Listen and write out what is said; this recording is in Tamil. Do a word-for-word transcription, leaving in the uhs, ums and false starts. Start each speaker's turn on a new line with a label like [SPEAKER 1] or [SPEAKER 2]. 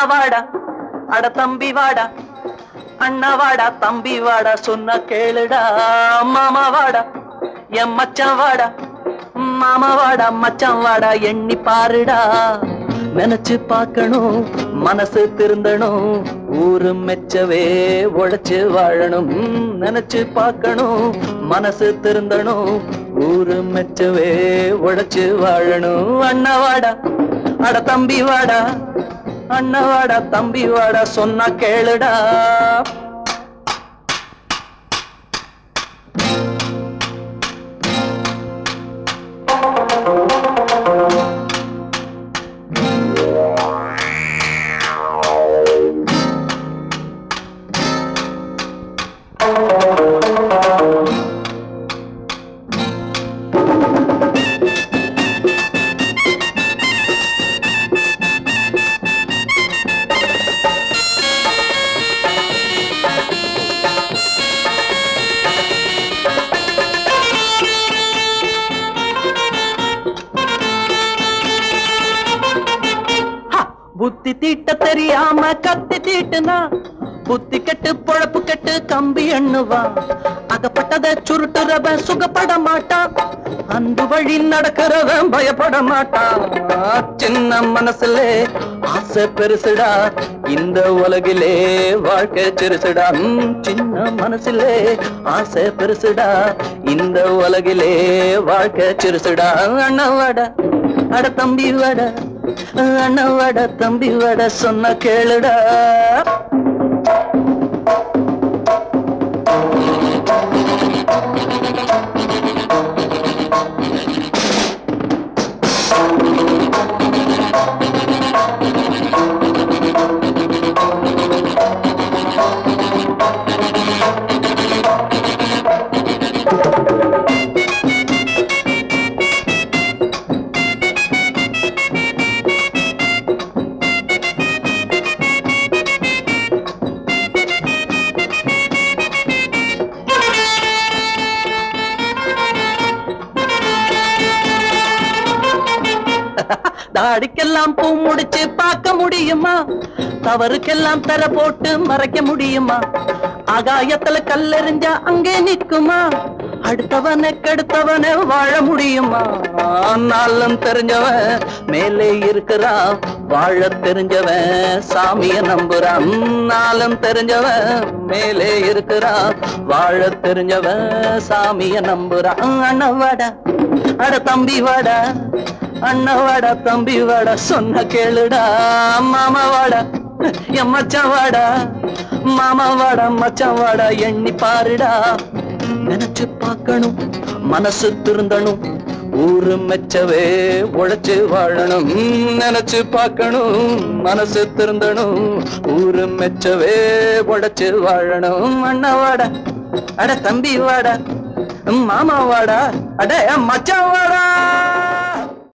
[SPEAKER 1] வாடா அட தம்பி வாடா அண்ணா வாடா தம்பி வாடா சொன்ன கேளுடா மாமா வாடா என் மச்சான் வாடா மாமா வாடா மச்சான் வாடா எண்ணி பாருடா நினைச்சு பார்க்கணும் மனசு திருந்தணும் ஊரு மெச்சவே உழைச்சு வாழணும் நினைச்சு பார்க்கணும் மனசு திருந்தணும் ஊரு மெச்சவே உழைச்சு வாழணும் அண்ணா வாடா அட தம்பி வாடா அண்ணா வாடா தம்பி வாடா சொன்னா கேளுடா புத்தி தீட்ட தெரியாம கத்தி தீட்டுனா புத்தி கெட்டு பொழப்பு கெட்டு கம்பி எண்ணுவா அகப்பட்டத சுருட்டுறவன் சுகப்பட மாட்டான் அன்பு வழி நடக்கிறவன் பயப்பட மாட்டான் சின்ன மனசுல ஆசை பெருசுடா இந்த உலகிலே வாழ்க்கை சிறுசுடா சின்ன மனசுல ஆசை பெருசுடா இந்த உலகிலே வாழ்க்கை சிறுசுடா அண்ணா வாடா அட தம்பி வாடா அண்ணா வாடா தம்பி வாடா சொன்ன கேளுடா தாடிக்கெல்லாம் பூ முடிச்சு பார்க்க முடியுமா தவறுக்கெல்லாம் தர போட்டு மறைக்க முடியுமா ஆகாயத்துல கல்லெறிஞ்சா அங்கே நிற்குமா அடுத்தவனை கெடுத்தவனை வாழ முடியுமா நாளும் தெரிஞ்சவன் மேலே இருக்கிறான் வாழ தெரிஞ்சவன் சாமிய நம்புறான் நாளும் தெரிஞ்சவன் மேலே இருக்கிறான் வாழ தெரிஞ்சவன் சாமிய நம்புறான் அண்ணா வாடா அட தம்பி வாடா அண்ணா வாடா தம்பி வாடா சொன்ன கேளுடா மாமா வாடா என் மச்சான் வாடா மாமா வாடா மச்சான் வாடா எண்ணி பாருடா நினைச்சு பார்க்கணும் மனசு திருந்தணும் ஊரு மெச்சவே உழைச்சு வாழணும் நினைச்சு பார்க்கணும் மனசு திருந்தணும் ஊரு மெச்சவே உழைச்சு வாழணும் அண்ணா வாடா அட தம்பி வாடா மாமா வாடா அட மச்சான் வாடா